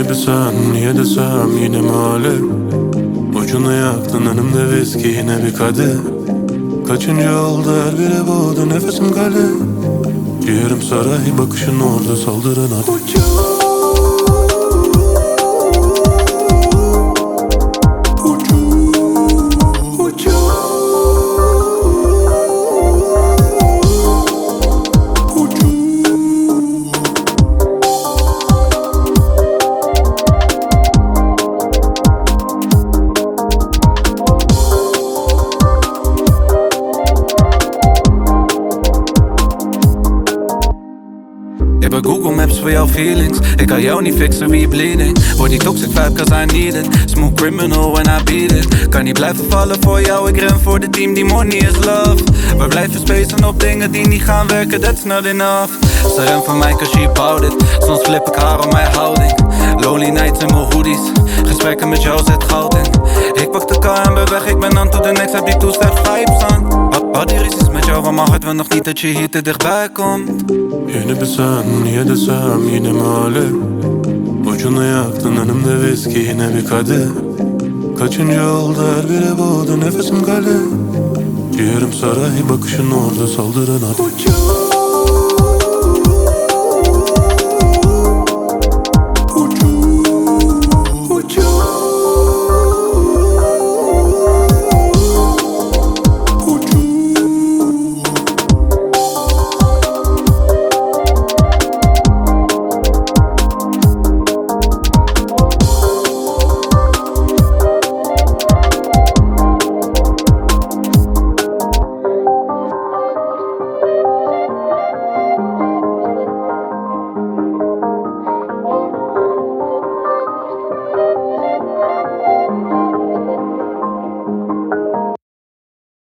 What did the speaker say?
Yeni bir sen, niye desem yine malum. Ucunu yaktın önümde viski, yine bir kadeh. Kaçıncı oldu her biri boğdu, nefesim kalem. Ciğerim saray, bakışın orada saldıran adam. Ik ben Google Maps voor jouw feelings. Ik kan jou niet fixen wie je bleeding. Word die toxic vibe cause I need it. Smooth criminal when I beat it. Kan niet blijven vallen voor jou, ik ren voor de team, die money is love. We blijven spacen op dingen die niet gaan werken, that's not enough. Ze rent van mij cause she bouwt it. Soms flip ik haar om mijn houding. Lonely nights in mijn hoodies. Gesprekken met jou zet goud in. Ik pak de car en ben weg, ik ben aan tot de next. Heb die two-step vibes aan. Had die ruzies met jou, van mijn hart wil nog niet dat je hier te dichtbij komt. Yeni bir sen, niye desem yine malum. Ucunu yaktın önümde viski, yine bir kadeh. Kaçıncı oldu her biri boğdu, nefesim kalem. Ciğerim saray, bakışın orada saldıran adam.